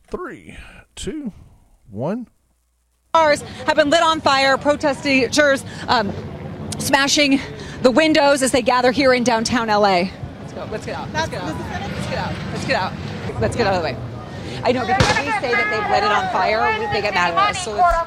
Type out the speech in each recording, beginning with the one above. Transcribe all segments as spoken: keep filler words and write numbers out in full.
Three, two, one. Cars have been lit on fire. Protesters um, smashing the windows as they gather here in downtown L A. Let's go. Let's get out. Let's get out. Let's get out. Let's get out. Let's get out of the way. I know, because if we say that they've lit it on fire, they get mad at us. So let's.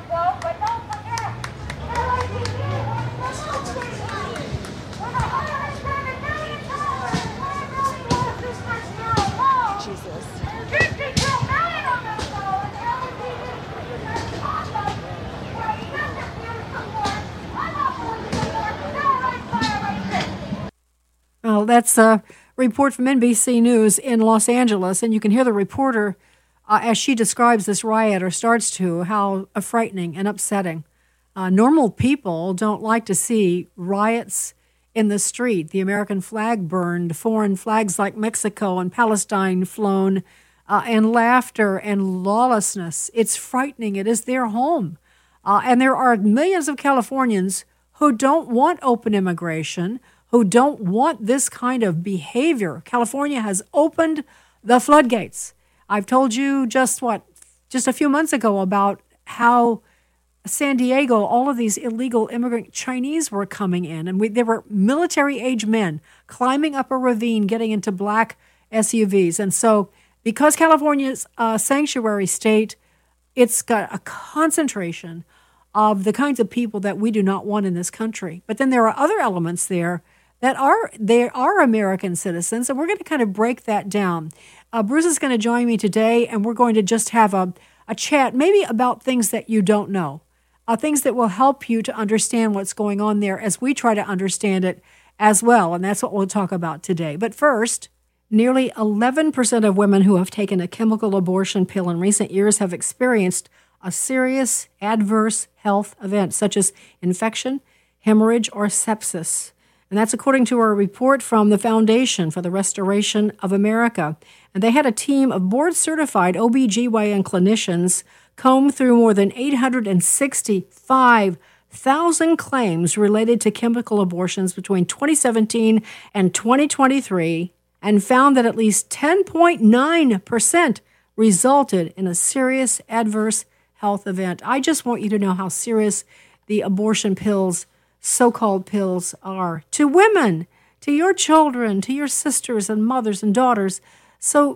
Well, that's a report from N B C News in Los Angeles, and you can hear the reporter uh, as she describes this riot, or starts to, how uh, frightening and upsetting. Uh, normal people don't like to see riots in the street, the American flag burned, foreign flags like Mexico and Palestine flown, uh, and laughter and lawlessness. It's frightening. It is their home. Uh, and there are millions of Californians who don't want open immigration, who don't want this kind of behavior. California has opened the floodgates. I've told you just what, just a few months ago about how San Diego, all of these illegal immigrant Chinese were coming in, and we, there were military-age men climbing up a ravine, getting into black S U Vs. And so because California's a sanctuary state, it's got a concentration of the kinds of people that we do not want in this country. But then there are other elements there that are they are American citizens, and we're going to kind of break that down. Uh, Bruce is going to join me today, and we're going to just have a, a chat, maybe about things that you don't know, uh, things that will help you to understand what's going on there as we try to understand it as well, and that's what we'll talk about today. But first, nearly eleven percent of women who have taken a chemical abortion pill in recent years have experienced a serious adverse health event, such as infection, hemorrhage, or sepsis. And that's according to a report from the Foundation for the Restoration of America. And they had a team of board-certified O B G Y N clinicians comb through more than eight hundred sixty-five thousand claims related to chemical abortions between twenty seventeen and twenty twenty-three, and found that at least ten point nine percent resulted in a serious adverse health event. I just want you to know how serious the abortion pills, so-called pills, are to women, to your children, to your sisters and mothers and daughters. So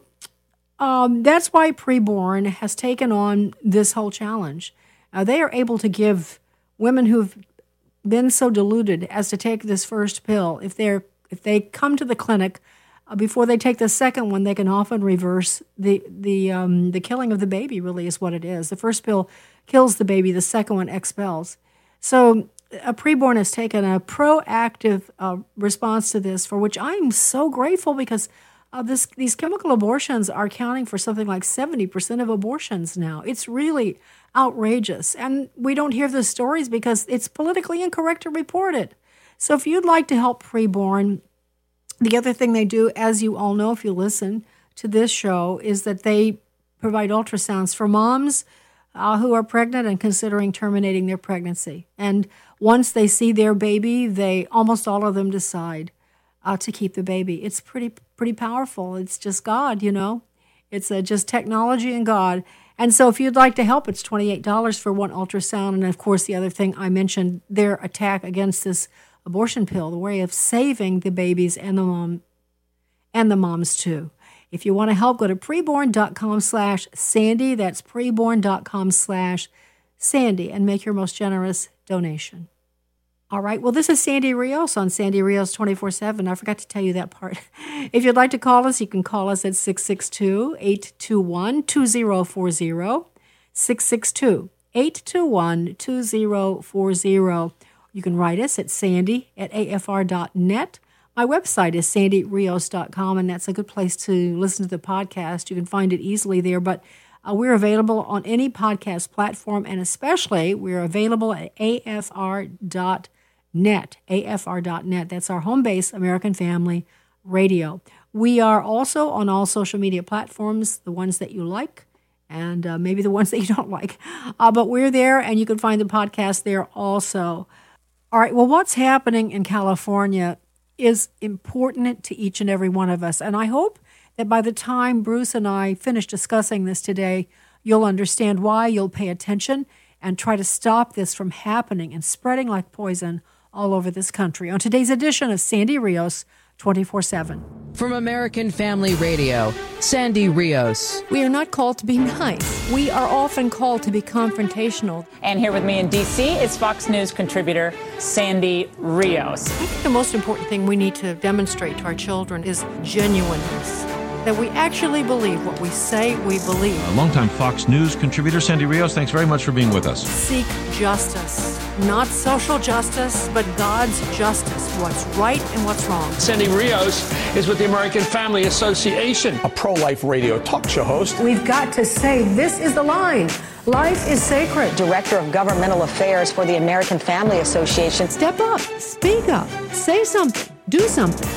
um, that's why Preborn has taken on this whole challenge. Uh, they are able to give women who've been so deluded as to take this first pill, if they're if they come to the clinic uh, before they take the second one, they can often reverse the the um, the killing of the baby. Really, is what it is. The first pill kills the baby. The second one expels. So a Preborn has taken a proactive uh, response to this, for which I'm so grateful, because uh, this these chemical abortions are accounting for something like seventy percent of abortions now. It's really outrageous. And we don't hear the stories because it's politically incorrect to report it. So if you'd like to help Preborn, the other thing they do, as you all know if you listen to this show, is that they provide ultrasounds for moms uh, who are pregnant and considering terminating their pregnancy. And once they see their baby, they almost all of them decide uh, to keep the baby. It's pretty pretty powerful. It's just God, you know. It's uh, just technology and God. And so if you'd like to help, it's twenty-eight dollars for one ultrasound. And, of course, the other thing I mentioned, their attack against this abortion pill, the way of saving the babies and the mom and the moms, too. If you want to help, go to preborn.com slash Sandy. That's preborn.com slash Sandy, and make your most generous donation. All right. Well, this is Sandy Rios on Sandy Rios twenty-four seven. I forgot to tell you that part. If you'd like to call us, you can call us at six six two, eight two one, two zero four zero, six six two, eight two one, two zero four zero. You can write us at sandy at a f r dot net. My website is sandy rios dot com, and that's a good place to listen to the podcast. You can find it easily there, but uh, we're available on any podcast platform, and especially we're available at a f r dot net, a f r dot net. That's our home base, American Family Radio. We are also on all social media platforms, the ones that you like, and uh, maybe the ones that you don't like. Uh, but we're there, and you can find the podcast there also. All right, well, what's happening in California is important to each and every one of us, and I hope that by the time Bruce and I finish discussing this today, you'll understand why, you'll pay attention, and try to stop this from happening and spreading like poison all over this country. On today's edition of Sandy Rios, twenty-four seven. From American Family Radio, Sandy Rios. We are not called to be nice. We are often called to be confrontational. And here with me in D C is Fox News contributor Sandy Rios. I think the most important thing we need to demonstrate to our children is genuineness. That we actually believe what we say we believe. A longtime Fox News contributor, Sandy Rios, thanks very much for being with us. Seek justice. Not social justice, but God's justice. What's right and what's wrong. Sandy Rios is with the American Family Association. A pro-life radio talk show host. We've got to say this is the line. Life is sacred. Director of Governmental Affairs for the American Family Association. Step up. Speak up. Say something. Do something.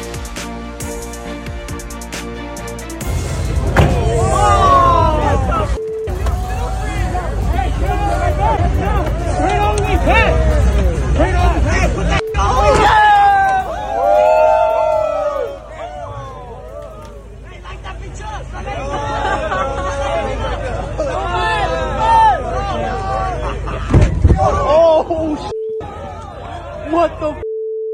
What the?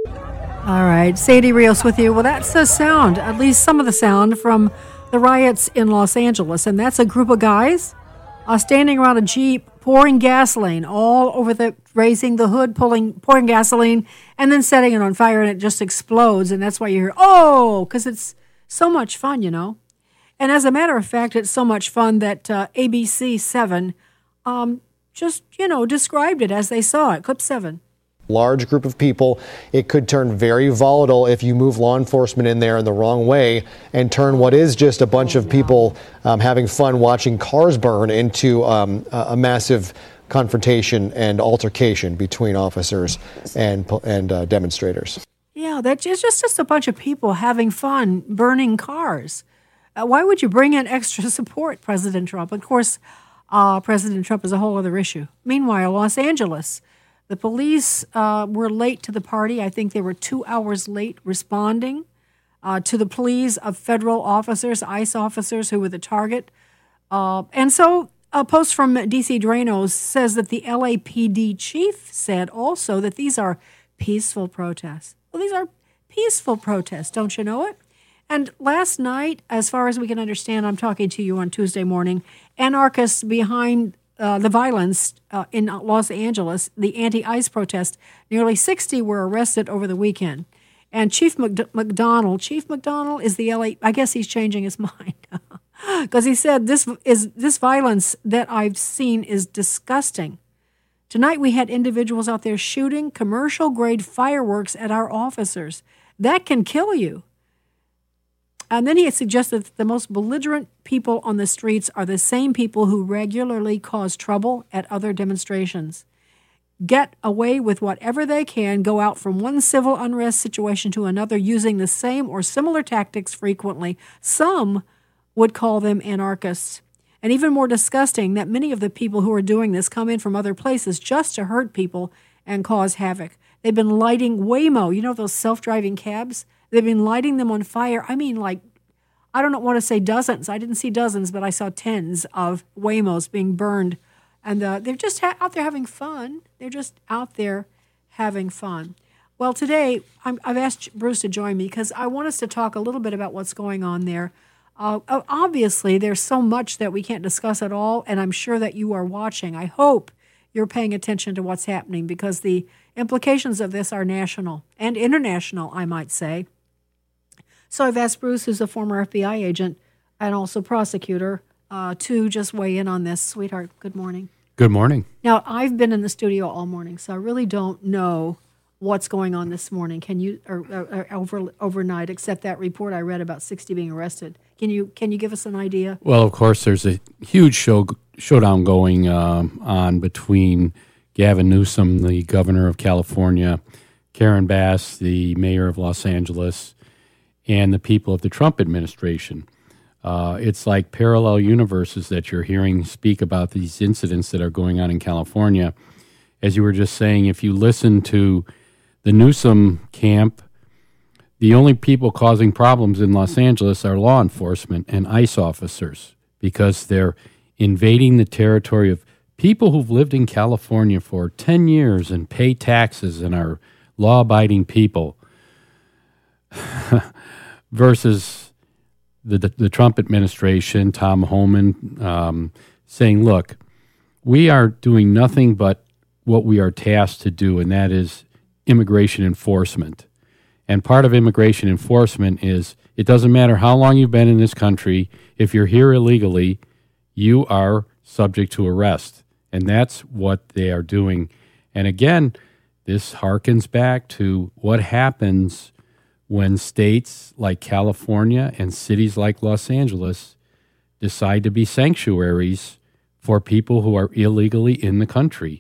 All right, Sandy Rios with you. Well, that's the sound, at least some of the sound from the riots in Los Angeles. And that's a group of guys uh, standing around a Jeep, pouring gasoline all over the, raising the hood, pulling, pouring gasoline, and then setting it on fire, and it just explodes. And that's why you hear, oh, because it's so much fun, you know. And as a matter of fact, it's so much fun that uh, A B C seven um, just, you know, described it as they saw it. Clip seven. Large group of people. It could turn very volatile if you move law enforcement in there in the wrong way and turn what is just a bunch of people um, having fun watching cars burn into um, a, a massive confrontation and altercation between officers and and uh, demonstrators. Yeah, that's just, just a bunch of people having fun burning cars. Uh, why would you bring in extra support, President Trump? Of course, uh, President Trump is a whole other issue. Meanwhile, Los Angeles. The police uh, were late to the party. I think they were two hours late responding uh, to the pleas of federal officers, ICE officers who were the target. Uh, and so a post from D C Dranos says that the L A P D chief said also that these are peaceful protests. Well, these are peaceful protests, don't you know it? And last night, as far as we can understand, I'm talking to you on Tuesday morning, anarchists behind Uh, the violence uh, in Los Angeles, the anti-ICE protest, nearly sixty were arrested over the weekend. And Chief Mc- McDonald, Chief McDonald is the L A, I guess he's changing his mind, because he said this is this violence that I've seen is disgusting. Tonight we had individuals out there shooting commercial-grade fireworks at our officers. That can kill you. And then he had suggested that the most belligerent people on the streets are the same people who regularly cause trouble at other demonstrations. Get away with whatever they can, go out from one civil unrest situation to another using the same or similar tactics frequently. Some would call them anarchists. And even more disgusting, that many of the people who are doing this come in from other places just to hurt people and cause havoc. They've been lighting Waymo, you know those self-driving cabs? They've been lighting them on fire. I mean, like, I don't want to say dozens. I didn't see dozens, but I saw tens of Waymos being burned. And uh, they're just ha- out there having fun. They're just out there having fun. Well, today, I'm, I've asked Bruce to join me because I want us to talk a little bit about what's going on there. Uh, obviously, there's so much that we can't discuss at all, and I'm sure that you are watching. I hope you're paying attention to what's happening because the implications of this are national and international, I might say. So I've asked Bruce, who's a former F B I agent and also prosecutor, uh, to just weigh in on this. Sweetheart, good morning. Good morning. Now, I've been in the studio all morning, so I really don't know what's going on this morning. Can you, or, or, or over, overnight, except that report I read about sixty being arrested. Can you can you give us an idea? Well, of course, there's a huge show showdown going uh, on between Gavin Newsom, the governor of California, Karen Bass, the mayor of Los Angeles, and the people of the Trump administration. Uh, it's like parallel universes that you're hearing speak about these incidents that are going on in California. As you were just saying, if you listen to the Newsom camp, the only people causing problems in Los Angeles are law enforcement and ICE officers because they're invading the territory of people who've lived in California for ten years and pay taxes and are law-abiding people versus the, the, the Trump administration, Tom Homan, um, saying, look, we are doing nothing but what we are tasked to do, and that is immigration enforcement. And part of immigration enforcement is it doesn't matter how long you've been in this country. If you're here illegally, you are subject to arrest. And that's what they are doing. And again, this harkens back to what happens when states like California and cities like Los Angeles decide to be sanctuaries for people who are illegally in the country.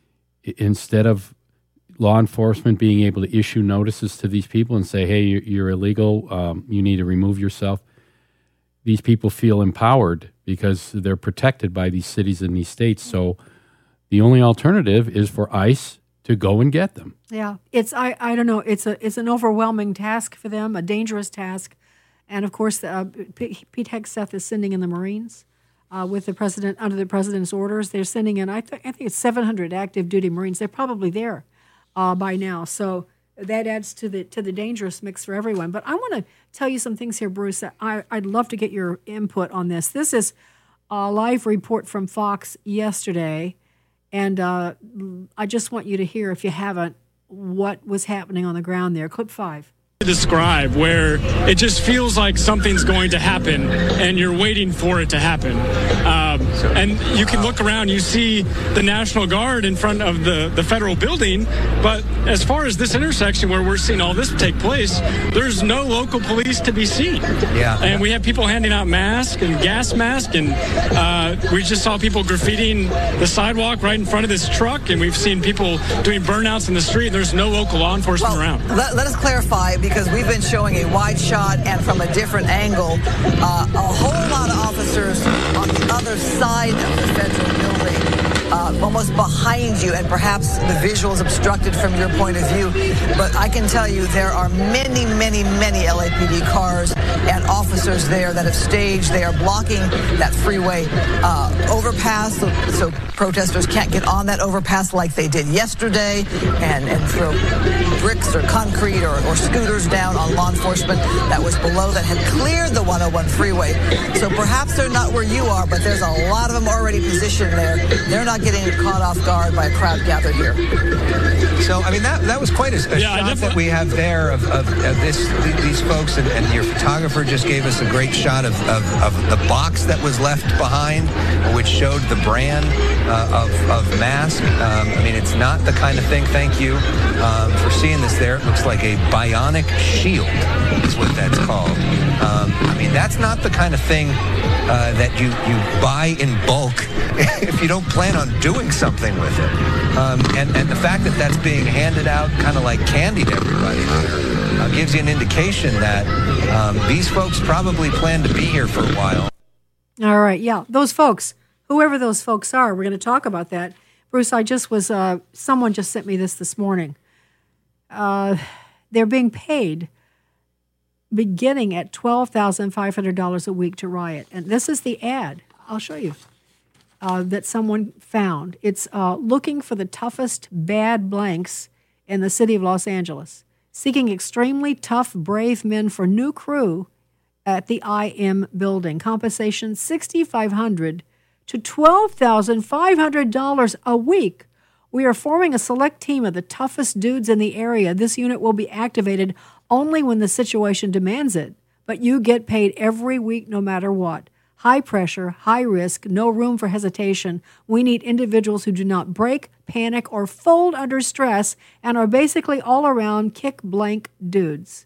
Instead of law enforcement being able to issue notices to these people and say, hey, you're illegal, um, you need to remove yourself, these people feel empowered because they're protected by these cities and these states. So the only alternative is for ICE to go and get them. Yeah, it's I, I don't know. It's a it's an overwhelming task for them, a dangerous task, and of course, uh, Pete Hegseth is sending in the Marines uh, with the president under the president's orders. They're sending in I, th- I think it's seven hundred active duty Marines. They're probably there uh, by now. So that adds to the to the dangerous mix for everyone. But I want to tell you some things here, Bruce. I, I'd love to get your input on this. This is a live report from Fox yesterday, and uh, I just want you to hear, if you haven't, what was happening on the ground there. Clip five. Describe where it just feels like something's going to happen and you're waiting for it to happen. Um, and you can look around, you see the National Guard in front of the, the federal building, but as far as this intersection where we're seeing all this take place, there's no local police to be seen. Yeah. And we have people handing out masks and gas masks, and uh, we just saw people graffitiing the sidewalk right in front of this truck, and we've seen people doing burnouts in the street. There's no local law enforcement well, around. Let, let us clarify, because we've been showing a wide shot and from a different angle, uh, a whole lot of officers on the other side of the federal building, uh, almost behind you, and perhaps the visual is obstructed from your point of view. But I can tell you there are many, many, many L A P D cars and officers there that have staged. They are blocking that freeway uh, overpass, so, so protesters can't get on that overpass like they did yesterday and, and throw bricks or concrete or, or scooters down on law enforcement that was below that had cleared the one oh one freeway. So perhaps they're not where you are, but there's a lot of them already positioned there. They're not getting caught off guard by a crowd gathered here. So, I mean, that that was quite a, a yeah, shot that we have there of, of, of this these folks, and, and your photographer just gave us a great shot of, of, of the box that was left behind, which showed the brand uh, of, of mask. Um, I mean, it's not the kind of thing, thank you um, for seeing this there. It looks like a bionic shield is what that's called. Um, I mean, that's not the kind of thing uh, that you, you buy in bulk if you don't plan on doing something with it. Um, and, and the fact that that's being handed out kind of like candy to everybody there uh, gives you an indication that um, these folks probably plan to be here for a while. All right, yeah, those folks, whoever those folks are, we're going to talk about that. Bruce, I just was, uh, someone just sent me this this morning. Uh, they're being paid beginning at twelve thousand five hundred dollars a week to riot. And this is the ad. I'll show you. Uh, that someone found. It's uh, looking for the toughest bad blanks in the city of Los Angeles, seeking extremely tough, brave men for new crew at the I M building. Compensation six thousand five hundred dollars to twelve thousand five hundred dollars a week. We are forming a select team of the toughest dudes in the area. This unit will be activated only when the situation demands it, but you get paid every week no matter what. High pressure, high risk, no room for hesitation. We need individuals who do not break, panic, or fold under stress and are basically all-around kick-blank dudes.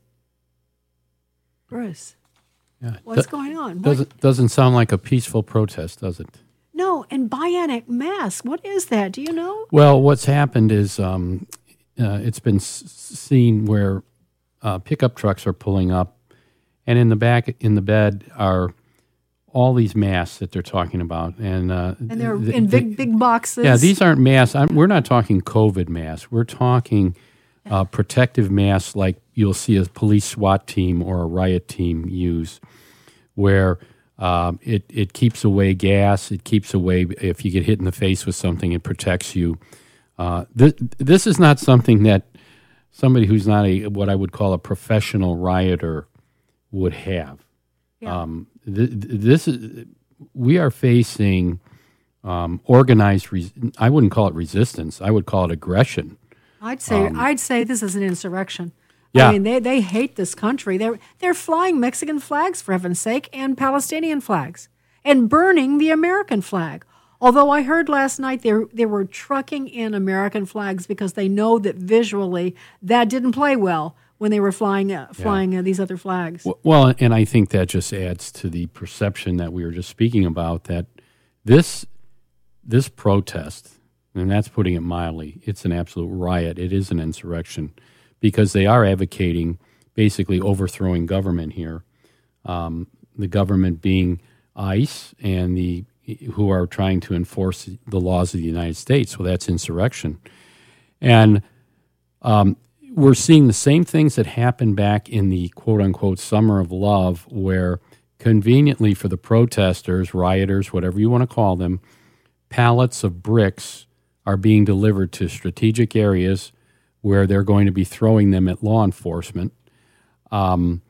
Bruce, yeah, what's th- going on? Doesn't, what? doesn't sound like a peaceful protest, does it? No, and bionic mask. What is that? Do you know? Well, what's happened is um, uh, it's been s- seen where uh, pickup trucks are pulling up, and in the back, in the bed, are all these masks that they're talking about, and uh, and they're th- in big, th- big boxes. Yeah, these aren't masks. I'm, we're not talking COVID masks. We're talking uh, protective masks like you'll see a police SWAT team or a riot team use, where um, it, it keeps away gas, it keeps away, if you get hit in the face with something, it protects you. Uh, th- this is not something that somebody who's not a what I would call a professional rioter would have. Yeah. Um, th- this is we are facing um, organized. Res- I wouldn't call it resistance. I would call it aggression. I'd say Um, I'd say this is an insurrection. Yeah. I mean, they, they hate this country. They're they're flying Mexican flags, for heaven's sake, and Palestinian flags, and burning the American flag. Although I heard last night they they were trucking in American flags because they know that visually that didn't play well when they were flying uh, flying uh, these other flags. Well, and I think that just adds to the perception that we were just speaking about, that this this protest, and that's putting it mildly, it's an absolute riot. It is an insurrection because they are advocating basically overthrowing government here. Um, the government being ICE and the who are trying to enforce the laws of the United States. Well, that's insurrection. And um, we're seeing the same things that happened back in the quote-unquote summer of love, where conveniently for the protesters, rioters, whatever you want to call them, pallets of bricks are being delivered to strategic areas where they're going to be throwing them at law enforcement. Um,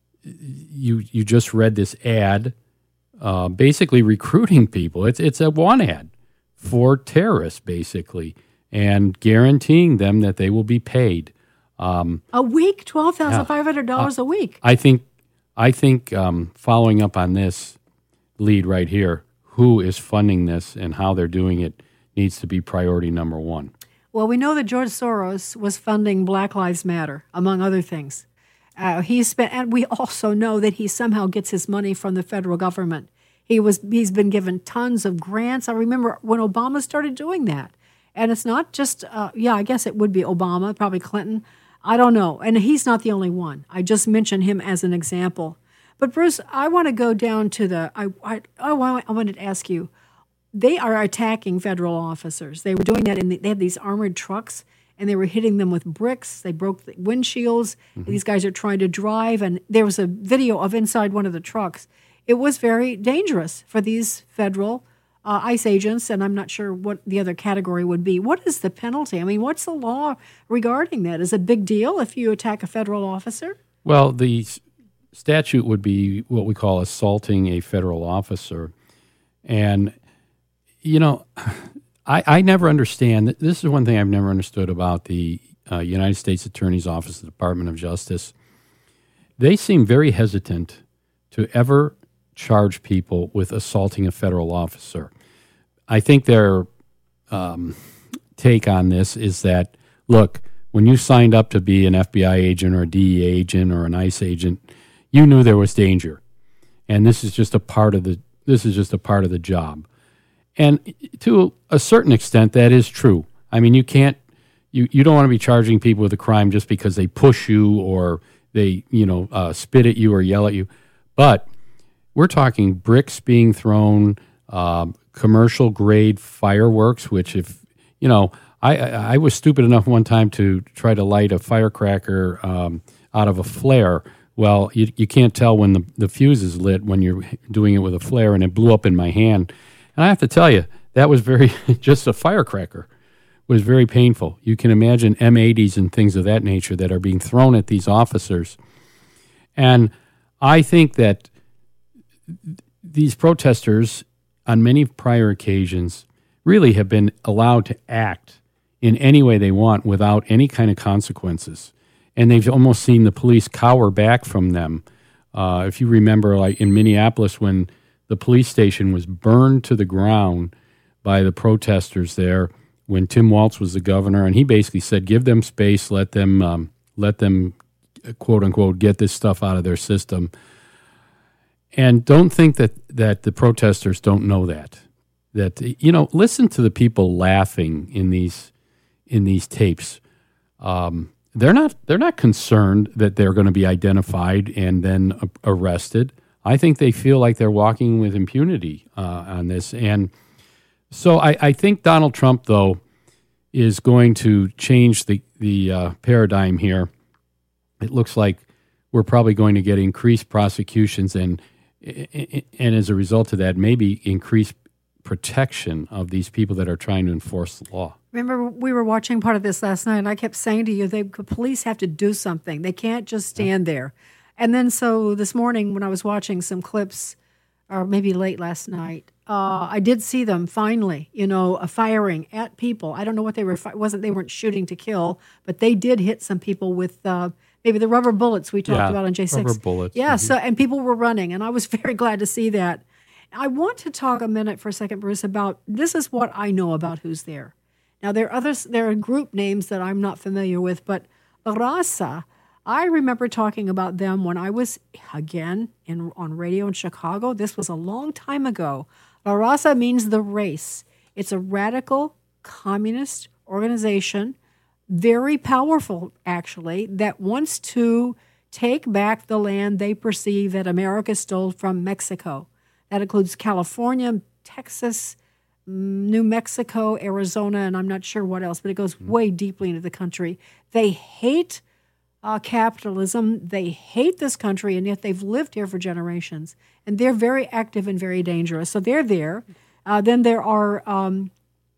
you you just read this ad Uh, basically recruiting people. It's it's a one ad for terrorists, basically, and guaranteeing them that they will be paid. Um, a week, twelve thousand five hundred dollars uh, a week. I think, I think um, following up on this lead right here, who is funding this and how they're doing it needs to be priority number one. Well, we know that George Soros was funding Black Lives Matter, among other things. Uh, he spent, and we also know that he somehow gets his money from the federal government. He was, he's been given tons of grants. I remember when Obama started doing that, and it's not just, uh, yeah, I guess it would be Obama, probably Clinton. I don't know, and he's not the only one. I just mentioned him as an example. But Bruce, I want to go down to the. I I I, I wanted to ask you. They are attacking federal officers. They were doing that in the, they had these armored trucks, and they were hitting them with bricks. They broke the windshields. Mm-hmm. These guys are trying to drive, and there was a video of inside one of the trucks. It was very dangerous for these federal uh, ICE agents, and I'm not sure what the other category would be. What is the penalty? I mean, what's the law regarding that? Is it a big deal if you attack a federal officer? Well, the s- statute would be what we call assaulting a federal officer. And, you know, I, I never understand. This is one thing I've never understood about the uh, United States Attorney's Office, the Department of Justice. They seem very hesitant to ever charge people with assaulting a federal officer. I think their um, take on this is that, look, when you signed up to be an F B I agent or a D E A agent or an ICE agent, you knew there was danger, and this is just a part of the this is just a part of the job. And to a certain extent, that is true. I mean, you can't you, you don't want to be charging people with a crime just because they push you or they you know uh, spit at you or yell at you, but we're talking bricks being thrown, um, commercial grade fireworks, which if, you know, I, I, I was stupid enough one time to try to light a firecracker um, out of a flare. Well, you, you can't tell when the, the fuse is lit when you're doing it with a flare, and it blew up in my hand. And I have to tell you, that was very, just a firecracker was very painful. You can imagine M eighties and things of that nature that are being thrown at these officers. And I think that these protesters, on many prior occasions, really have been allowed to act in any way they want without any kind of consequences. And they've almost seen the police cower back from them. Uh, if you remember, like in Minneapolis, when the police station was burned to the ground by the protesters there, when Tim Walz was the governor, and he basically said, give them space, let them, um, let them, quote unquote, get this stuff out of their system. And don't think that, that the protesters don't know that. That, you know, listen to the people laughing in these in these tapes. Um, they're not they're not concerned that they're going to be identified and then uh, arrested. I think they feel like they're walking with impunity uh, on this. And so I, I think Donald Trump, though, is going to change the the uh, paradigm here. It looks like we're probably going to get increased prosecutions and and as a result of that, maybe increased protection of these people that are trying to enforce the law. Remember, we were watching part of this last night, and I kept saying to you, the police have to do something. They can't just stand there. And then so this morning when I was watching some clips, or maybe late last night, uh, I did see them finally, you know, uh, firing at people. I don't know what they were, fi- wasn't they weren't shooting to kill, but they did hit some people with uh, maybe the rubber bullets we talked yeah, about on J six. Rubber bullets. Yeah, mm-hmm. so, and people were running, and I was very glad to see that. I want to talk a minute for a second, Bruce, about this is what I know about who's there. Now, there are others, there are group names that I'm not familiar with, but La Raza, I remember talking about them when I was, again, in on radio in Chicago. This was a long time ago. La Raza means the race. It's a radical communist organization, very powerful, actually, that wants to take back the land they perceive that America stole from Mexico. That includes California, Texas, New Mexico, Arizona, and I'm not sure what else, but it goes way deeply into the country. They hate uh, capitalism. They hate this country, and yet they've lived here for generations. And they're very active and very dangerous. So they're there. Uh, then there are um,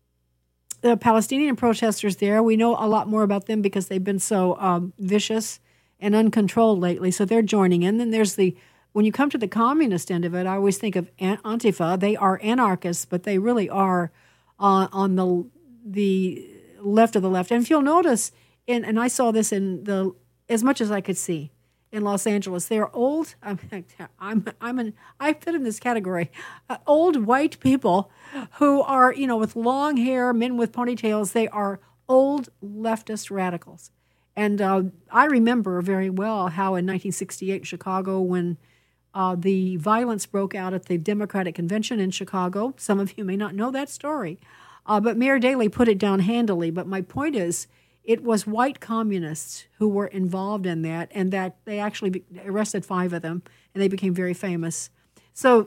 the Palestinian protesters there. We know a lot more about them because they've been so um, vicious and uncontrolled lately. So they're joining in. Then there's the When you come to the communist end of it, I always think of Antifa. They are anarchists, but they really are uh, on the the left of the left. And if you'll notice, in, and I saw this in the as much as I could see in Los Angeles, they are old. I'm I'm I'm an I fit in this category. Uh, old white people who are you know with long hair, men with ponytails. They are old leftist radicals. And uh, I remember very well how in nineteen sixty-eight Chicago, when Uh, the violence broke out at the Democratic Convention in Chicago. Some of you may not know that story. Uh, but Mayor Daley put it down handily. But my point is, it was white communists who were involved in that, and that they actually be- arrested five of them, and they became very famous. So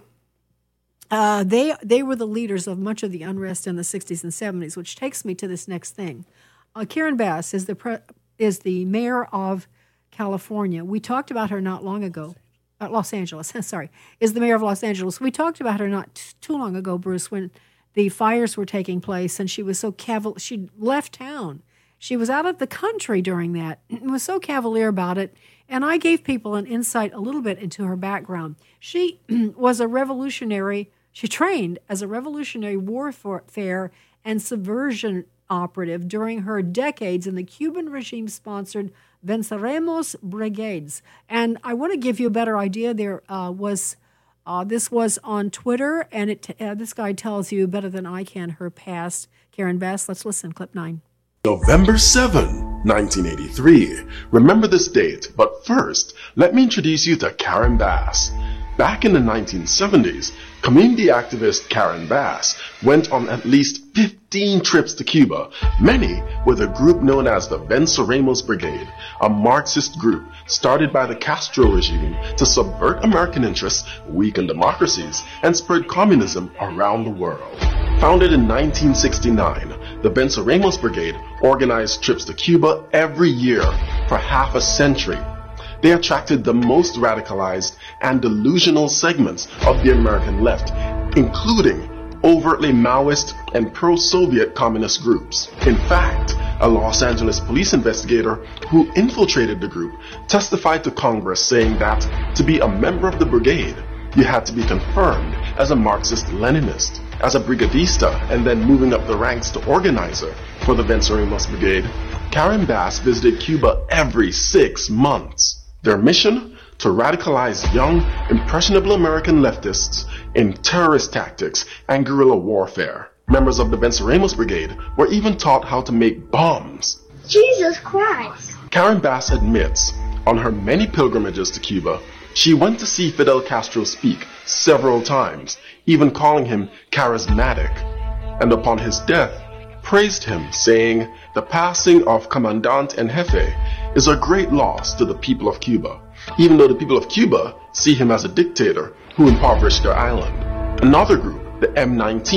uh, they they were the leaders of much of the unrest in the sixties and seventies, which takes me to this next thing. Uh, Karen Bass is the pre- is the mayor of California. We talked about her not long ago. Uh, Los Angeles, sorry, is the mayor of Los Angeles. We talked about her not t- too long ago, Bruce, when the fires were taking place, and she was so cavalier. She left town. She was out of the country during that and was so cavalier about it. And I gave people an insight a little bit into her background. She was a revolutionary. She trained as a revolutionary warfare and subversion operative during her decades in the Cuban regime-sponsored Venceremos brigades. And I want to give you a better idea. There uh, was uh, this was on Twitter, and it uh, this guy tells you better than I can her past. Karen Bass, let's listen. Clip nine. November seventh, nineteen eighty-three. Remember this date, but first, let me introduce you to Karen Bass. Back in the nineteen seventies, community activist Karen Bass went on at least fifteen trips to Cuba, many with a group known as the Venceremos Brigade, a Marxist group started by the Castro regime to subvert American interests, weaken democracies, and spread communism around the world. Founded in nineteen sixty-nine, the Venceremos Brigade organized trips to Cuba every year for half a century. They attracted the most radicalized and delusional segments of the American left, including overtly Maoist and pro-Soviet communist groups. In fact, a Los Angeles police investigator who infiltrated the group testified to Congress saying that to be a member of the brigade, you had to be confirmed as a Marxist-Leninist, as a brigadista, and then moving up the ranks to organizer for the Venceremos Brigade. Karen Bass visited Cuba every six months. Their mission? To radicalize young, impressionable American leftists in terrorist tactics and guerrilla warfare. Members of the Venceremos Brigade were even taught how to make bombs. Jesus Christ! Karen Bass admits, on her many pilgrimages to Cuba, she went to see Fidel Castro speak several times, even calling him charismatic, and upon his death, praised him, saying, "The passing of Commandant en Jefe is a great loss to the people of Cuba, even though the people of Cuba see him as a dictator who impoverished their island." Another group, the M nineteen,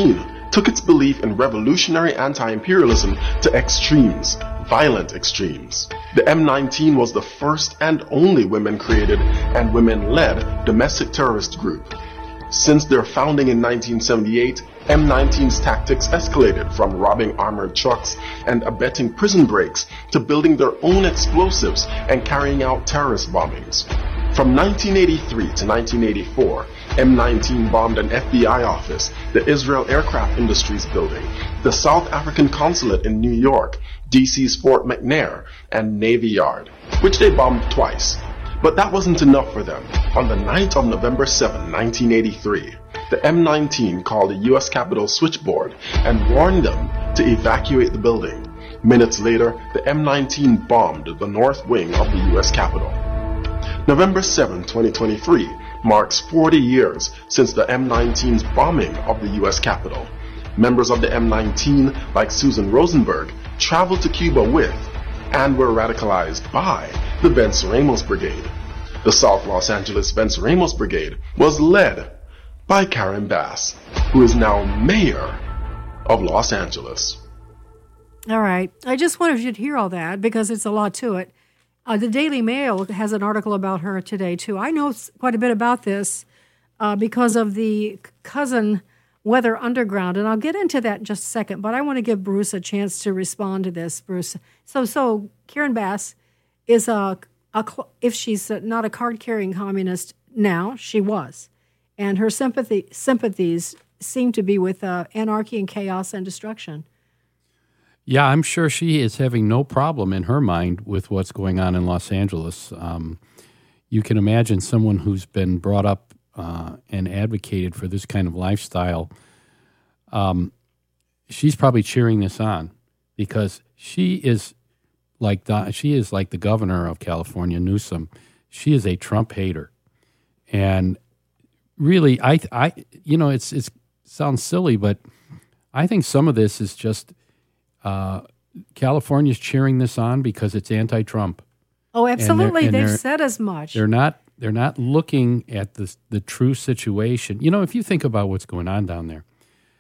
took its belief in revolutionary anti-imperialism to extremes, violent extremes. The M nineteen was the first and only women-created and women-led domestic terrorist group. Since their founding in nineteen seventy-eight, M nineteen's tactics escalated from robbing armored trucks and abetting prison breaks to building their own explosives and carrying out terrorist bombings. From nineteen eighty-three to nineteen eighty-four, M nineteen bombed an F B I office, the Israel Aircraft Industries building, the South African consulate in New York, D C's Fort McNair, and Navy Yard, which they bombed twice. But that wasn't enough for them. On the night of November seventh, nineteen eighty-three, the M nineteen called the U S Capitol switchboard and warned them to evacuate the building. Minutes later, the M nineteen bombed the north wing of the U S Capitol. November seventh, twenty twenty-three marks forty years since the M nineteen's bombing of the U S Capitol. Members of the M nineteen, like Susan Rosenberg, traveled to Cuba with and were radicalized by the Venceremos Brigade. The South Los Angeles Venceremos Brigade was led by Karen Bass, who is now mayor of Los Angeles. All right. I just wanted you to hear all that because it's a lot to it. Uh, the Daily Mail has an article about her today, too. I know quite a bit about this uh, because of the cousin Weather Underground, and I'll get into that in just a second, but I want to give Bruce a chance to respond to this, Bruce. So, so Karen Bass is a, a if she's not a card-carrying communist now, she was. And her sympathy sympathies seem to be with uh, anarchy and chaos and destruction. Yeah, I'm sure she is having no problem in her mind with what's going on in Los Angeles. Um, you can imagine someone who's been brought up uh, and advocated for this kind of lifestyle. Um, she's probably cheering this on because she is like the, she is like the governor of California, Newsom. She is a Trump hater, and really, I, I, you know, it's it's sounds silly, but I think some of this is just uh, California's cheering this on because it's anti-Trump. Oh, absolutely! And they're, and They've said as much. They're not. They're not looking at the the true situation. You know, if you think about what's going on down there,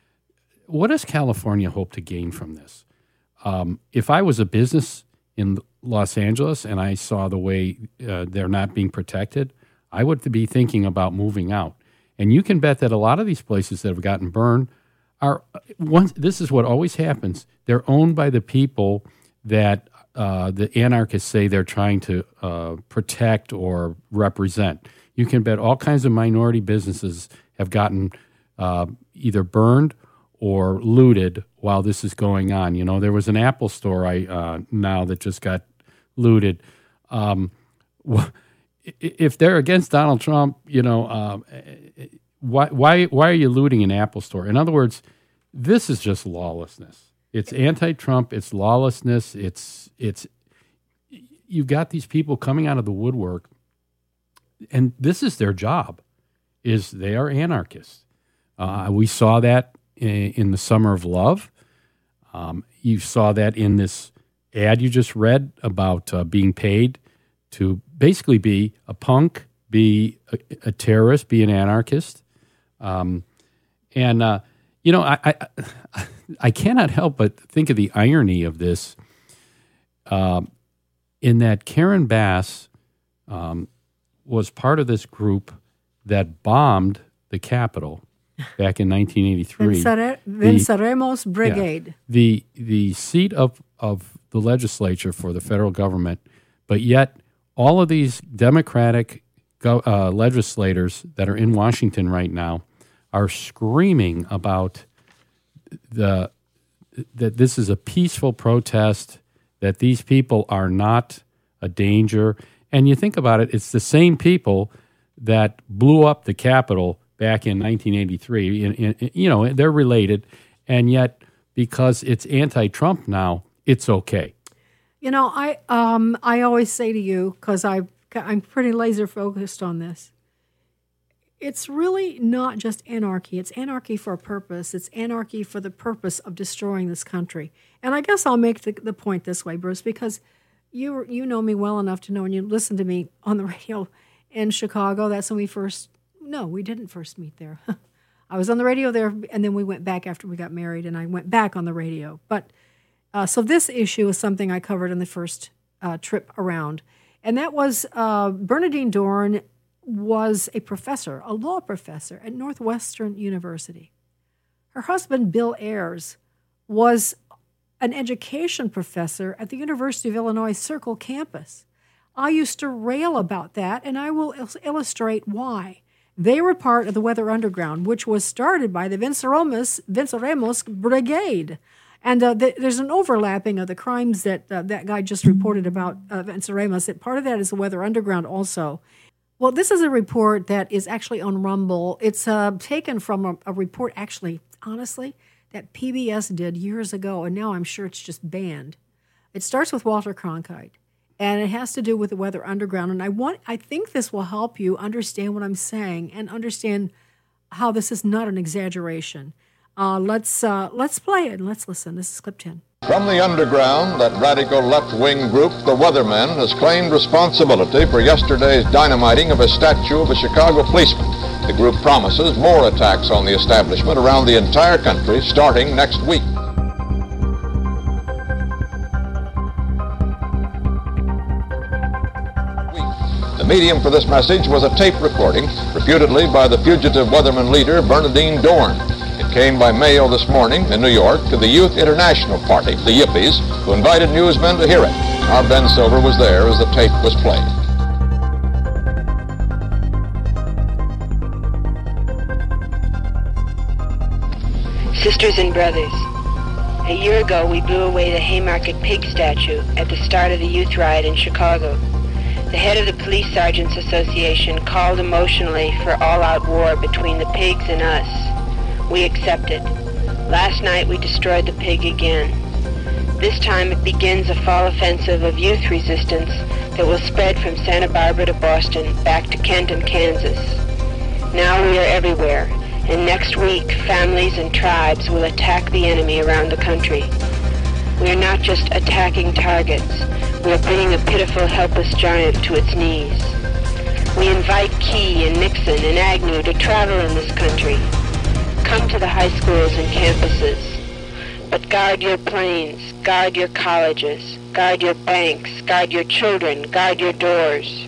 what does California hope to gain from this? Um, if I was a business in Los Angeles and I saw the way uh, they're not being protected, I would be thinking about moving out. And you can bet that a lot of these places that have gotten burned are once. This is what always happens. They're owned by the people that uh, the anarchists say they're trying to uh, protect or represent. You can bet all kinds of minority businesses have gotten uh, either burned or looted while this is going on. You know, there was an Apple store I uh, now that just got looted. Um, if they're against Donald Trump, you know, uh, why why why are you looting an Apple store? In other words, this is just lawlessness. It's anti-Trump. It's lawlessness. It's it's you've got these people coming out of the woodwork, and this is their job. Is they are anarchists. Uh, we saw that in, in the Summer of Love. Um, you saw that in this ad you just read about uh, being paid to basically be a punk, be a, a terrorist, be an anarchist. Um, and, uh, you know, I, I I cannot help but think of the irony of this uh, in that Karen Bass um, was part of this group that bombed the Capitol back in nineteen eighty-three. Vencere- Venceremos Brigade. Yeah, the, the seat of, of the legislature for the federal government, but yet all of these Democratic go, uh, legislators that are in Washington right now are screaming about the that this is a peaceful protest, that these people are not a danger. And you think about it, it's the same people that blew up the Capitol back in nineteen eighty-three. In, in, you know, they're related, and yet because it's anti-Trump now, it's okay. You know, I um, I always say to you, because I'm pretty laser focused on this, it's really not just anarchy. It's anarchy for a purpose. It's anarchy for the purpose of destroying this country. And I guess I'll make the, the point this way, Bruce, because you you know me well enough to know, and you listen to me on the radio in Chicago. That's when we first, no, we didn't first meet there. I was on the radio there, and then we went back after we got married, and I went back on the radio. But uh, so this issue is something I covered in the first uh, trip around, and that was uh, Bernardine Dohrn was a professor, a law professor at Northwestern University. Her husband, Bill Ayers, was an education professor at the University of Illinois Circle campus. I used to rail about that, and I will il- illustrate why. They were part of the Weather Underground, which was started by the Venceremos, Venceremos Brigade. And uh, th- there's an overlapping of the crimes that uh, that guy just reported about uh, Venceremos. That part of that is the Weather Underground also. Well, this is a report that is actually on Rumble. It's uh, taken from a, a report, actually, honestly, that P B S did years ago, and now I'm sure it's just banned. It starts with Walter Cronkite. And it has to do with the Weather Underground. And I want, I think this will help you understand what I'm saying and understand how this is not an exaggeration. Uh, let's uh, let's play it and let's listen. This is clip ten. From the underground, that radical left-wing group, the Weathermen, has claimed responsibility for yesterday's dynamiting of a statue of a Chicago policeman. The group promises more attacks on the establishment around the entire country starting next week. The medium for this message was a tape recording, reputedly by the fugitive Weatherman leader Bernardine Dohrn. It came by mail this morning in New York to the Youth International Party, the Yippies, who invited newsmen to hear it. Our Ben Silver was there as the tape was played. Sisters and brothers, a year ago we blew away the Haymarket Pig statue at the start of the youth riot in Chicago. The head of the Police Sergeants Association called emotionally for all-out war between the pigs and us. We accepted. Last night we destroyed the pig again. This time it begins a fall offensive of youth resistance that will spread from Santa Barbara to Boston, back to Kent and Kansas. Now we are everywhere, and next week families and tribes will attack the enemy around the country. We are not just attacking targets. We are bringing a pitiful, helpless giant to its knees. We invite Key and Nixon and Agnew to travel in this country. Come to the high schools and campuses. But guard your planes, guard your colleges, guard your banks, guard your children, guard your doors.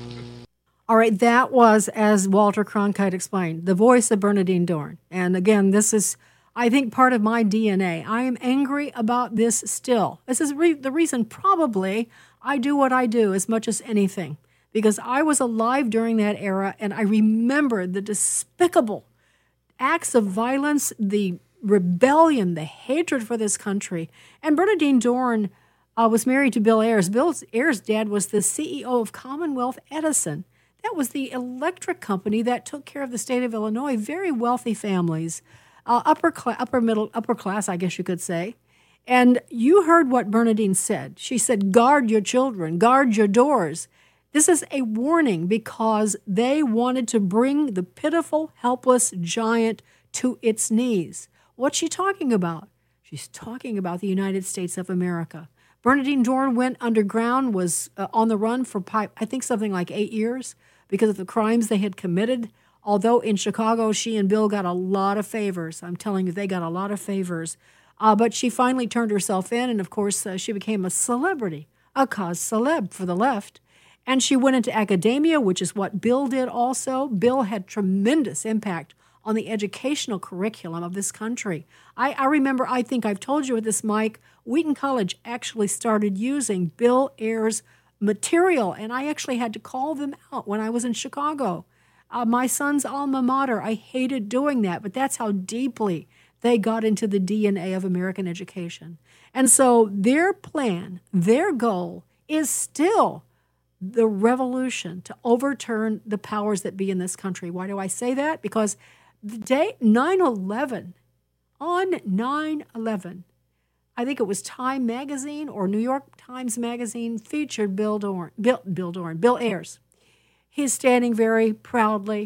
All right, that was, as Walter Cronkite explained, the voice of Bernardine Dohrn. And again, this is, I think, part of my D N A. I am angry about this still. This is re- the reason probably I do what I do as much as anything, because I was alive during that era, and I remember the despicable acts of violence, the rebellion, the hatred for this country. And Bernardine Dohrn uh, was married to Bill Ayers. Bill Ayers' dad was the C E O of Commonwealth Edison. That was the electric company that took care of the state of Illinois, very wealthy families. Uh, upper class, upper middle, upper class, I guess you could say. And you heard what Bernardine said. She said, guard your children, guard your doors. This is a warning because they wanted to bring the pitiful, helpless giant to its knees. What's she talking about? She's talking about the United States of America. Bernardine Dohrn went underground, was uh, on the run for, I think, something like eight years because of the crimes they had committed. Although in Chicago, she and Bill got a lot of favors. I'm telling you, they got a lot of favors. Uh, but she finally turned herself in, and of course, uh, she became a celebrity, a cause celeb for the left. And she went into academia, which is what Bill did also. Bill had tremendous impact on the educational curriculum of this country. I, I remember, I think I've told you at this mic, Wheaton College actually started using Bill Ayers' material, and I actually had to call them out when I was in Chicago. Uh, my son's alma mater, I hated doing that, but that's how deeply they got into the D N A of American education. And so their plan, their goal is still the revolution to overturn the powers that be in this country. Why do I say that? Because the day nine eleven, on nine eleven, I think it was Time Magazine or New York Times Magazine featured Bill Dohrn, Bill, Bill Dohrn, Bill Ayers. He's standing very proudly,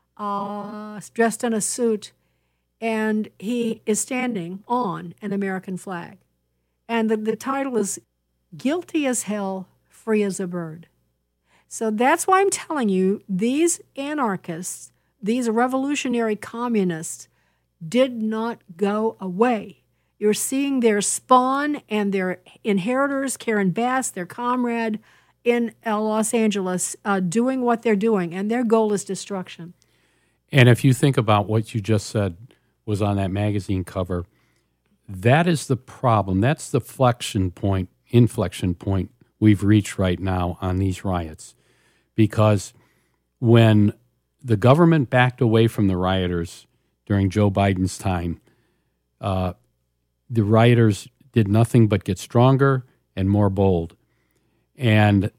uh, dressed in a suit, and he is standing on an American flag. And the, the title is Guilty as Hell, Free as a Bird. So that's why I'm telling you, these anarchists, these revolutionary communists did not go away. You're seeing their spawn and their inheritors, Karen Bass, their comrade in uh, Los Angeles, uh, doing what they're doing, and their goal is destruction. And if you think about what you just said was on that magazine cover, that is the problem. That's the flexion point, inflection point we've reached right now on these riots. Because when the government backed away from the rioters during Joe Biden's time, uh, the rioters did nothing but get stronger and more bold. And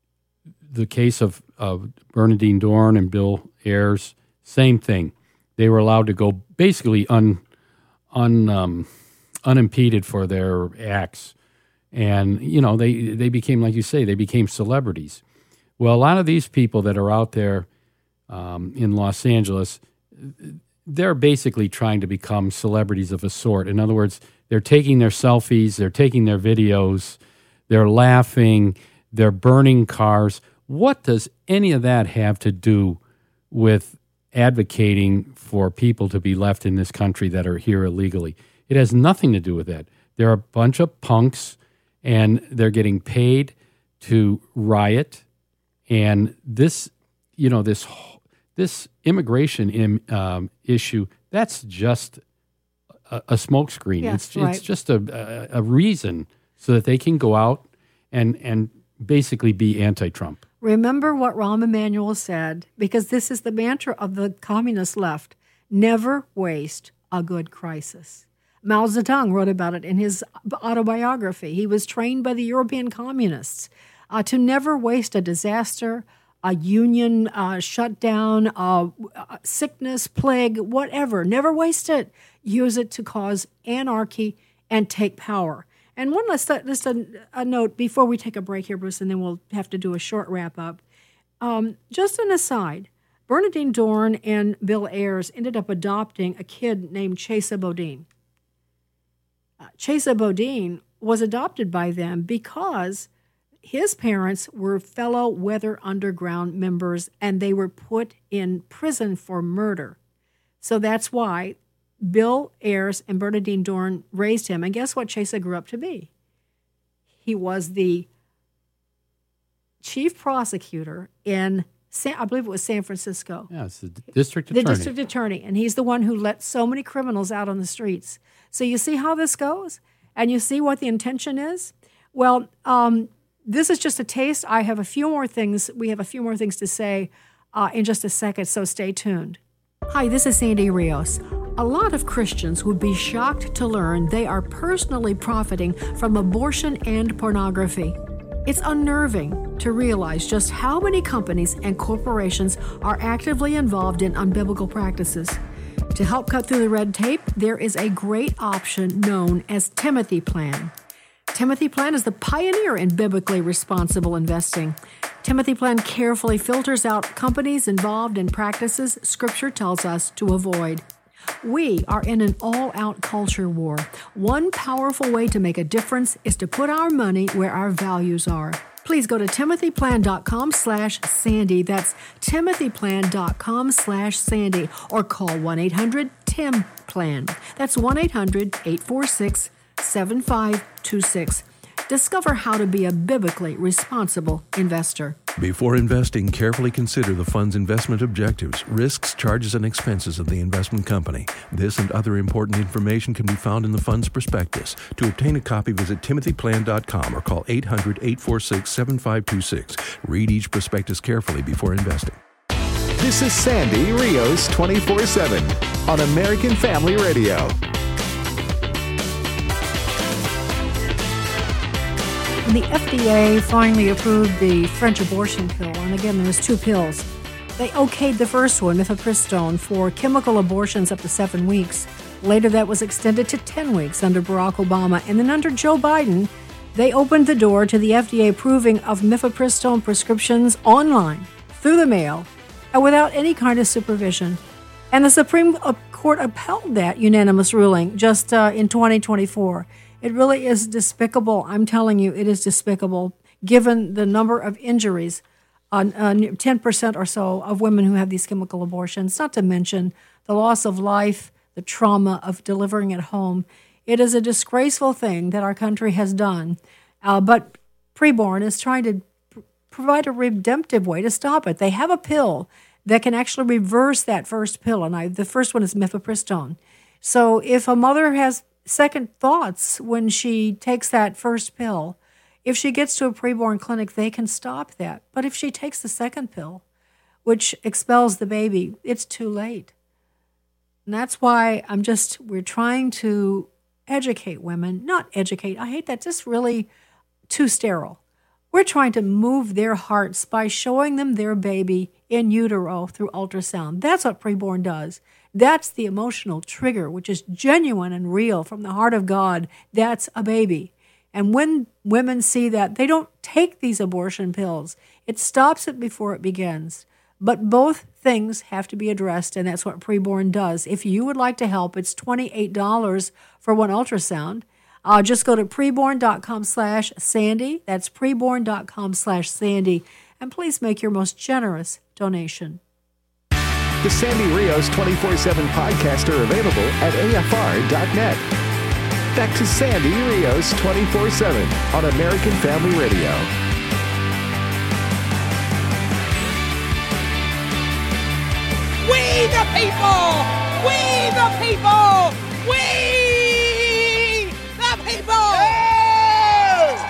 the case of, of Bernardine Dorn and Bill Ayers, same thing. They were allowed to go basically un, un, um, unimpeded for their acts. And, you know, they, they became, like you say, they became celebrities. Well, a lot of these people that are out there um, in Los Angeles, they're basically trying to become celebrities of a sort. In other words, they're taking their selfies, they're taking their videos, they're laughing, they're burning cars. What does any of that have to do with advocating for people to be left in this country that are here illegally? It has nothing to do with that. They're a bunch of punks, and they're getting paid to riot. And this, you know, this this immigration im, um, issue, that's just a, a smokescreen. Yes, it's right. it's just a, a a reason so that they can go out and and basically be anti-Trump. Remember what Rahm Emanuel said, because this is the mantra of the communist left: never waste a good crisis. Mao Zedong wrote about it in his autobiography. He was trained by the European communists uh, to never waste a disaster, a union uh, shutdown, uh, sickness, plague, whatever. Never waste it. Use it to cause anarchy and take power. And one last, just a, a note before we take a break here, Bruce, and then we'll have to do a short wrap-up. Um, just an aside, Bernardine Dorn and Bill Ayers ended up adopting a kid named Chesa Bodine. Uh, Chesa Bodine was adopted by them because his parents were fellow Weather Underground members, and they were put in prison for murder. So that's why Bill Ayers and Bernardine Dorn raised him. And guess what Chesa grew up to be? He was the chief prosecutor in, San, I believe it was San Francisco. Yeah, it's the district attorney. The district attorney. And he's the one who let so many criminals out on the streets. So you see how this goes? And you see what the intention is? Well, um, this is just a taste. I have a few more things. We have a few more things to say uh, in just a second, so stay tuned. Hi, this is Sandy Rios. A lot of Christians would be shocked to learn they are personally profiting from abortion and pornography. It's unnerving to realize just how many companies and corporations are actively involved in unbiblical practices. To help cut through the red tape, there is a great option known as Timothy Plan. Timothy Plan is the pioneer in biblically responsible investing. Timothy Plan carefully filters out companies involved in practices Scripture tells us to avoid. We are in an all-out culture war. One powerful way to make a difference is to put our money where our values are. Please go to timothyplan.com slash Sandy. That's timothyplan.com slash Sandy. Or call one eight hundred T I M Plan. That's one eight hundred eight four six seven five two six. Discover how to be a biblically responsible investor. Before investing, carefully consider the fund's investment objectives, risks, charges, and expenses of the investment company. This and other important information can be found in the fund's prospectus. To obtain a copy, visit timothy plan dot com or call eight hundred eight four six seven five two six. Read each prospectus carefully before investing. This is Sandy Rios twenty-four seven on American Family Radio. The F D A finally approved the French abortion pill, and again, there's two pills. They okayed the first one, mifepristone, for chemical abortions up to seven weeks. Later, that was extended to ten weeks under Barack Obama. And then under Joe Biden, they opened the door to the F D A approving of mifepristone prescriptions online, through the mail, and without any kind of supervision. And the Supreme Court upheld that unanimous ruling just uh, in twenty twenty-four. It really is despicable. I'm telling you, it is despicable, given the number of injuries uh, uh, ten percent or so of women who have these chemical abortions, not to mention the loss of life, the trauma of delivering at home. It is a disgraceful thing that our country has done. Uh, but Preborn is trying to pr- provide a redemptive way to stop it. They have a pill that can actually reverse that first pill, and I, the first one is mifepristone. So if a mother has second thoughts when she takes that first pill, if she gets to a preborn clinic, they can stop that. But if she takes the second pill, which expels the baby, it's too late. And that's why I'm just, we're trying to educate women, not educate, I hate that, just really too sterile. We're trying to move their hearts by showing them their baby in utero through ultrasound. That's what preborn does. That's the emotional trigger, which is genuine and real from the heart of God. That's a baby. And when women see that, they don't take these abortion pills. It stops it before it begins. But both things have to be addressed, and that's what preborn does. If you would like to help, it's twenty-eight dollars for one ultrasound. Uh, just go to preborn.com slash Sandy. That's preborn.com slash Sandy. And please make your most generous donation. The Sandy Rios twenty-four seven podcasts are available at A F R dot net. Back to Sandy Rios twenty-four seven on American Family Radio. We the people! We the people! We the people! Yes!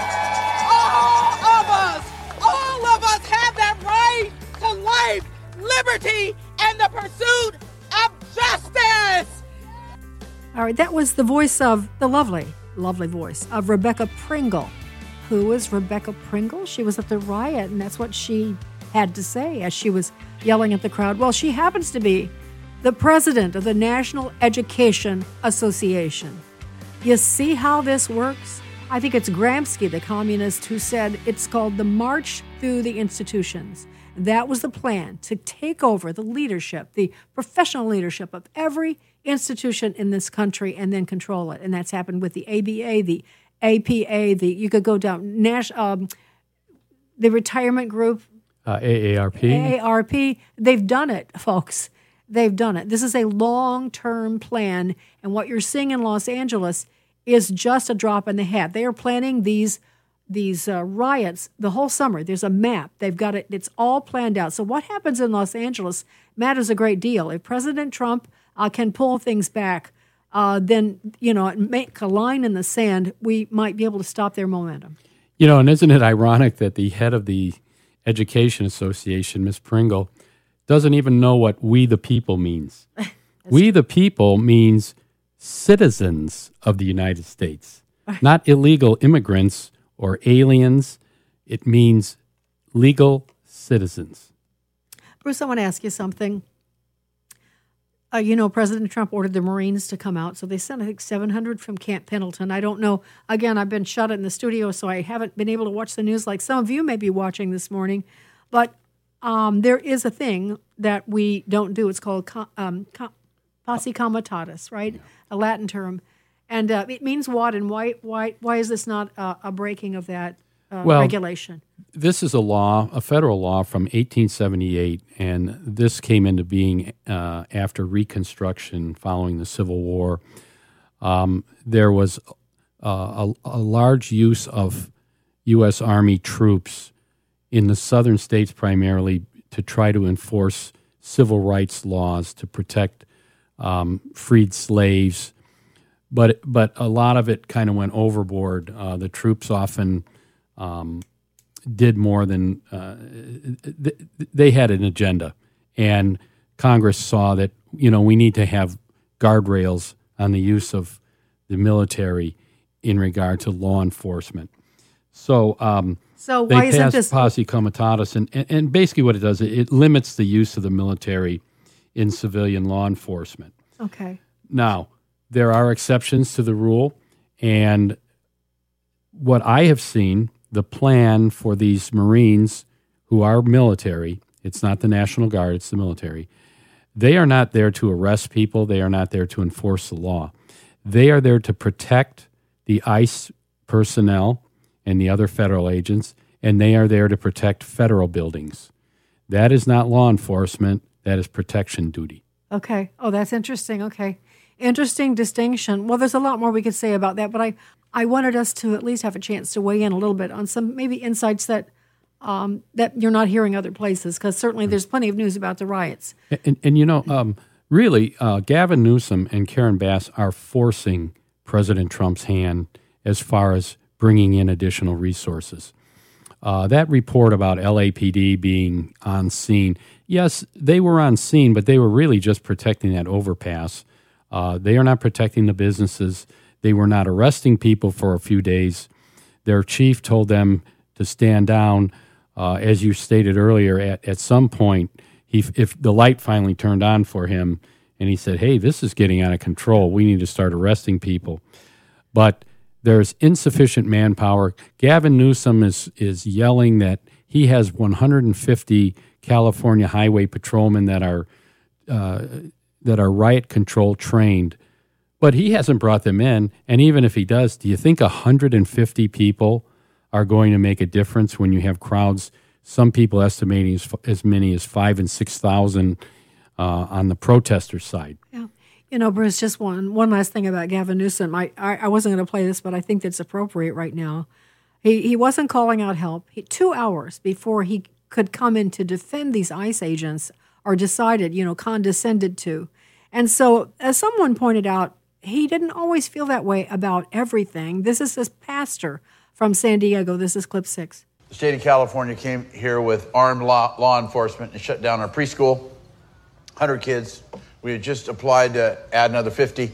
All of us, all of us have that right to life, liberty, and the pursuit of justice! All right, that was the voice of, the lovely, lovely voice of Rebecca Pringle. Who is Rebecca Pringle? She was at the riot, and that's what she had to say as she was yelling at the crowd. Well, she happens to be the president of the National Education Association. You see how this works? I think it's Gramsci, the communist, who said it's called the March Through the Institutions. That was the plan, to take over the leadership, the professional leadership of every institution in this country and then control it. And that's happened with the A B A, the A P A, the you could go down, Nash, um, the retirement group, Uh, A A R P. A A R P. They've done it, folks. They've done it. This is a long-term plan, and what you're seeing in Los Angeles is just a drop in the hat. They are planning these these uh, riots the whole summer. There's a map. They've got it. It's all planned out. So what happens in Los Angeles matters a great deal. If President Trump uh, can pull things back, uh, then, you know, make a line in the sand, we might be able to stop their momentum. You know, and isn't it ironic that the head of the Education Association, Miz Pringle, doesn't even know what we the people means. We the people means citizens of the United States, not illegal immigrants or aliens. It means legal citizens. Bruce, I want to ask you something. Uh, you know, President Trump ordered the Marines to come out, so they sent, I think, seven hundred from Camp Pendleton. I don't know. Again, I've been shut in the studio, so I haven't been able to watch the news like some of you may be watching this morning. But um, there is a thing that we don't do. It's called co- um, co- posse comitatus, right? Yeah. A Latin term. And uh, it means what, and why, why, why is this not uh, a breaking of that uh, well, regulation? This is a law, a federal law from eighteen seventy-eight, and this came into being uh, after Reconstruction following the Civil War. Um, there was uh, a, a large use of U S Army troops in the southern states primarily to try to enforce civil rights laws to protect um, freed slaves. But but a lot of it kind of went overboard. Uh, the troops often um, did more than uh, th- they had an agenda, and Congress saw that you know we need to have guardrails on the use of the military in regard to law enforcement. So um, so they why passed isn't this posse comitatus, and, and and basically what it does it, it limits the use of the military in civilian law enforcement. Okay. Now, there are exceptions to the rule, and what I have seen, the plan for these Marines who are military, it's not the National Guard, it's the military, they are not there to arrest people, they are not there to enforce the law. They are there to protect the ICE personnel and the other federal agents and they are there to protect federal buildings. That is not law enforcement. That is protection duty. Okay. Oh, that's interesting. Okay. Interesting distinction. Well, there's a lot more we could say about that, but I, I wanted us to at least have a chance to weigh in a little bit on some maybe insights that um, that you're not hearing other places, because certainly there's plenty of news about the riots. And, and, and you know, um, really, uh, Gavin Newsom and Karen Bass are forcing President Trump's hand as far as bringing in additional resources. Uh, that report about L A P D being on scene, yes, they were on scene, but they were really just protecting that overpass. Uh, they are not protecting the businesses. They were not arresting people for a few days. Their chief told them to stand down. Uh, as you stated earlier, at, at some point, he, if the light finally turned on for him, and he said, hey, this is getting out of control. We need to start arresting people. But there's insufficient manpower. Gavin Newsom is, is yelling that he has one hundred fifty California highway patrolmen that are uh, that are riot control trained, but he hasn't brought them in. And even if he does, do you think one hundred fifty people are going to make a difference when you have crowds? Some people estimating as, as many as five and six thousand uh, on the protester side. Yeah. You know, Bruce, just one one last thing about Gavin Newsom. I, I, I wasn't going to play this, but I think that's appropriate right now. He he wasn't calling out help. He, two hours before he could come in to defend these ICE agents, or decided, you know, condescended to. And so, as someone pointed out, he didn't always feel that way about everything. This is his pastor from San Diego. This is clip six. The state of California came here with armed law, law enforcement and shut down our preschool. one hundred kids. We had just applied to add another fifty.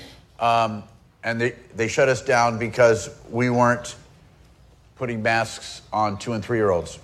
Um, and they, they shut us down because we weren't putting masks on two and three-year-olds.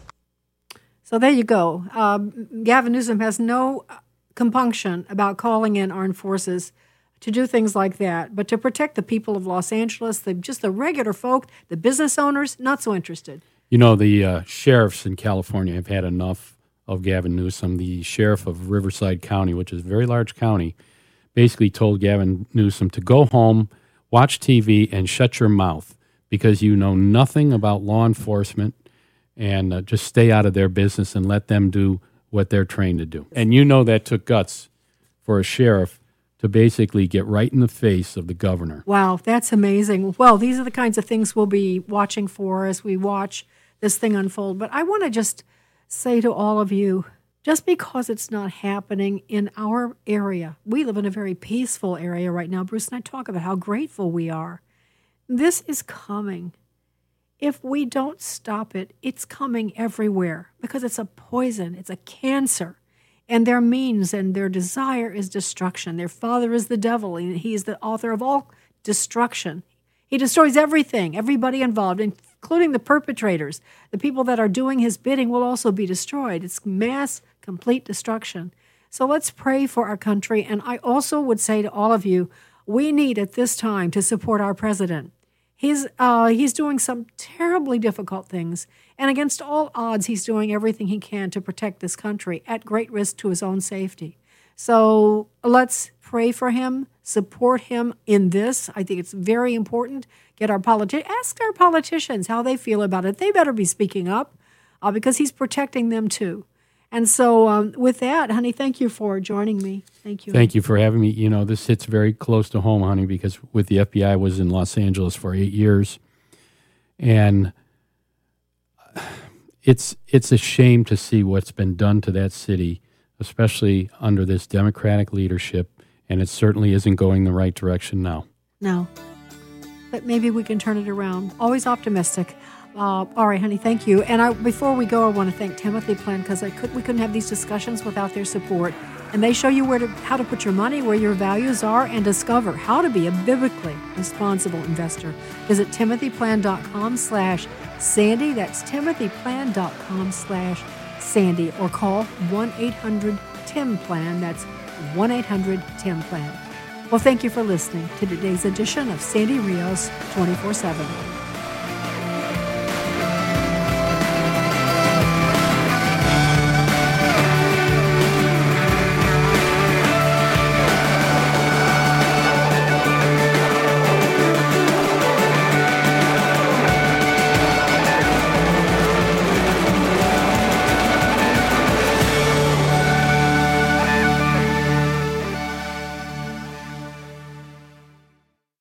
So there you go. Um, Gavin Newsom has no compunction about calling in armed forces to do things like that, but to protect the people of Los Angeles, the, just the regular folk, the business owners, not so interested. You know, the uh, sheriffs in California have had enough of Gavin Newsom. The sheriff of Riverside County, which is a very large county, basically told Gavin Newsom to go home, watch T V, and shut your mouth because you know nothing about law enforcement, and uh, just stay out of their business and let them do what they're trained to do. And you know that took guts for a sheriff to basically get right in the face of the governor. Wow, that's amazing. Well, these are the kinds of things we'll be watching for as we watch this thing unfold. But I want to just say to all of you, just because it's not happening in our area, we live in a very peaceful area right now. Bruce and I talk about how grateful we are. This is coming. If we don't stop it, it's coming everywhere because it's a poison, it's a cancer. And their means and their desire is destruction. Their father is the devil, and he is the author of all destruction. He destroys everything, everybody involved, including the perpetrators. The people that are doing his bidding will also be destroyed. It's mass, complete destruction. So let's pray for our country. And I also would say to all of you, we need at this time to support our president. He's uh, he's doing some terribly difficult things, and against all odds, he's doing everything he can to protect this country at great risk to his own safety. So let's pray for him, support him in this. I think it's very important. Get our politi- ask our politicians how they feel about it. They better be speaking up uh, because he's protecting them too. And so um, with that, honey, thank you for joining me. Thank you. Thank you for having me. You know, this hits very close to home, honey, because with the F B I, I was in Los Angeles for eight years. And it's it's a shame to see what's been done to that city, especially under this Democratic leadership. And it certainly isn't going the right direction now. No. But maybe we can turn it around. Always optimistic. Uh, all right, honey, thank you. And I, before we go, I want to thank Timothy Plan because I could we couldn't have these discussions without their support. And they show you where to how to put your money, where your values are, and discover how to be a biblically responsible investor. Visit timothyplan.com slash Sandy. That's timothyplan.com slash Sandy. Or call one eight hundred Tim Plan. That's one eight hundred Tim Plan. Well, thank you for listening to today's edition of Sandy Rios twenty-four seven.